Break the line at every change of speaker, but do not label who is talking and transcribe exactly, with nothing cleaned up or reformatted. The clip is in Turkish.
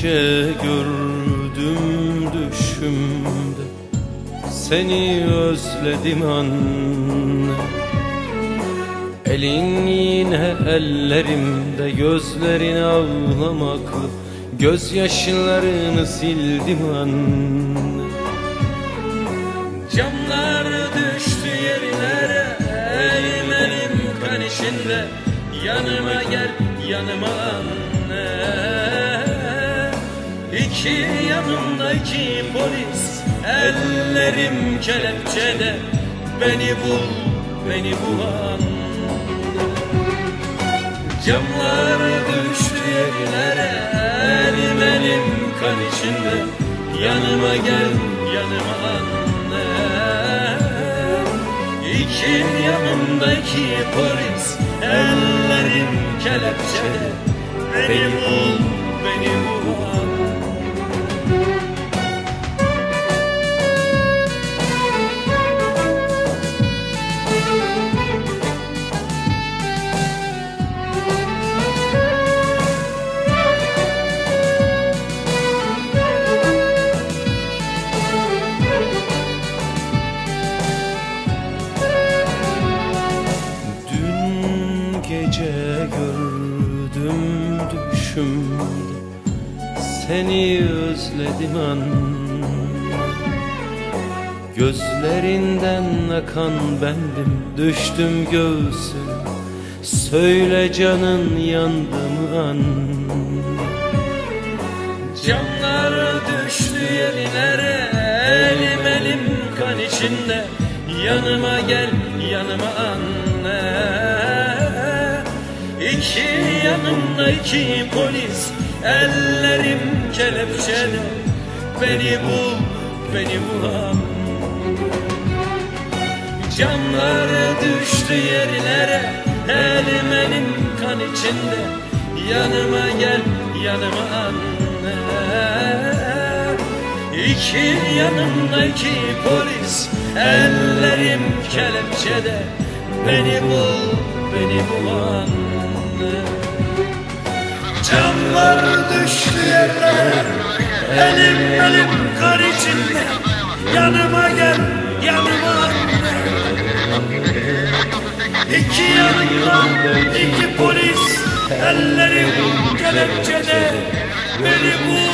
gece gördüm düşümde, seni özledim anne. Elin yine ellerimde, gözlerin ağlamaklı, gözyaşlarını sildim anne.
Camlar düştü yerlere, elim elim kan içinde. Yanıma gel, yanıma anne. İki yanımda iki polis, ellerim kelepçede. Beni bul, beni bul anne. Camlar düştü yerlere, elim elim kan içinde. Yanıma gel, yanıma anne. İki yanımda iki polis, ellerim kelepçede. Beni bul, beni bul anne.
Gece gördüm düşümde, seni özledim anne. Gözlerinden akan bendim, düştüm göğsüne. Söyle canın yandı mı anne?
Camlar düştü yerlere, elim elim kan içinde. Yanıma gel, yanıma anne. İki yanımda iki polis, ellerim kelepçede. Beni bul, beni bul anne. Camlar düştü yerlere, elim elim kan içinde. Yanıma gel, yanıma anne. İki yanımda iki polis, ellerim kelepçede. Beni bul, beni bul anne. Camlar düştü yerlere, elim elim kan içinde. Yanıma gel, yanıma anne. İki yanımda iki polis, ellerim kelepçede. Beni bul,